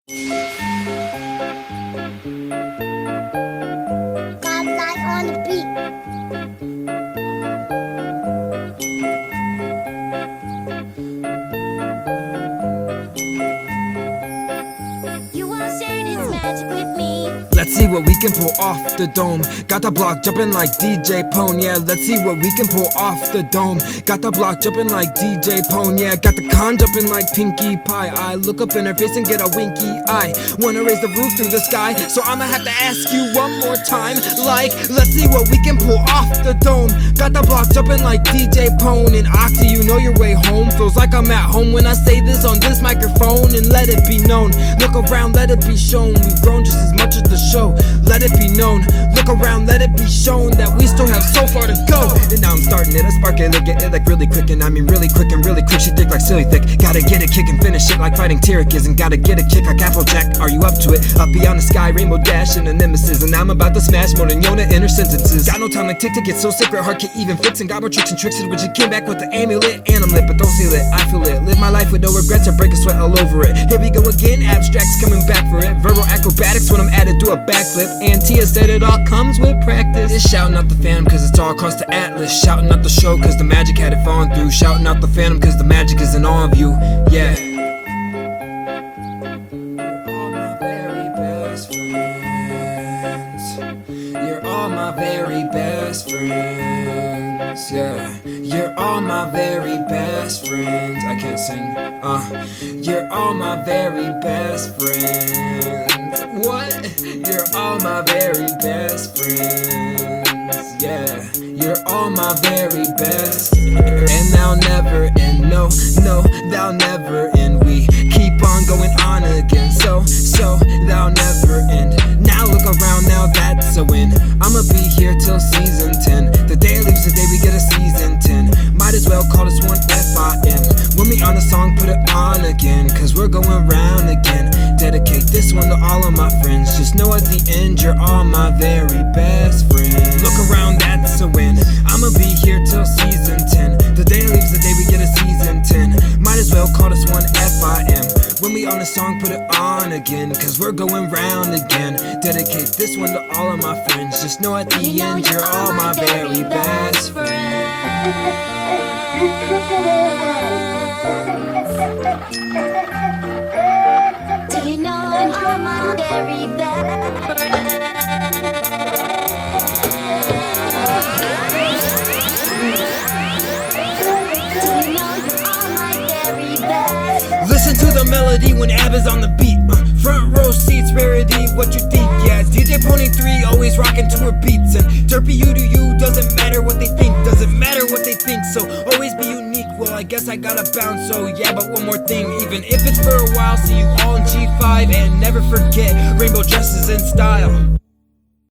Got light on the beat. You want shade, it's magic with me. Let's see what we can pull off the dome. Got the block jumping like DJ Pone, yeah. Let's see what we can pull off the dome. Got the block jumping like DJ Pone, yeah. Got the con jumping like Pinkie Pie. I look up in her face and get a winky eye. Wanna raise the roof through the sky, so I'ma have to ask you one more time. Like, let's see what we can pull off the dome. Got the block jumping like DJ Pone. And Octa, you know your way home. Feels like I'm at home when I say this on this microphone. And let it be known, look around, let it be shown. We've grown just as much as the show. Let it be known, look around, let it be shown that we still have so far to go. And now I'm starting it, I spark it, get it like really quick. And I mean really quick and really quick. She thick like silly thick. Gotta get it, kick and finish it like fighting Tyricus. And gotta get a kick like Applejack. Are you up to it? Up beyond the sky, rainbow dash and a nemesis. And I'm about to smash more than Yona in her sentences. Got no time like Tick-Tick, it's so sacred, heart can't even fix. And got more tricks and tricks in which it came back with the amulet. And I'm lit, but don't seal it, I feel it. Live my life with no regrets or break a sweat all over it. Here we go again, abstracts coming back for it. Verbal acrobatics when I'm at it, do a backflip. And Tia said it all comes with practice. It's shouting out the Phantom cause it's all across the atlas. Shouting out the show cause the magic had it falling through. Shouting out the Phantom cause the magic is in all of you, yeah. You're all my very best friends. Yeah, you're all my very best friends. I can't sing. You're all my very best friends. What? You're all my very best friends. Yeah, you're all my very best. And they'll never end. No, they'll never end. We keep on going on again. So they'll never end. Now look around, now that's a win. I'ma be here till season 10. The day leaves the day we get a season 10. Might as well call this one FIM. When we on a song, put it on again. Cause we're going round again. Dedicate this one to all of my friends. Just know at the end you're all my very best friends. Look around, that's a win. I'ma be here till season 10. The day leaves the day we get a season 10. Might as well call this one FIM. When we on a song, put it on again. Cause we're going round again. Dedicate this one to all of my friends. Just know at the end you're all my very best friends. Do you know I'm all my very best friend? Do you know you're all my very best? Listen to the melody when Abba's on the beat. Front row seats, rarity, what you think? Yeah, DJ Pony 3 always rocking to her beats. And Derpy you to you, doesn't matter what they think. Doesn't matter what they think, so always be unique. Well, I guess I gotta bounce, so yeah, but one more thing. Even if it's for a while, see you all in G5. And never forget, rainbow dresses in style.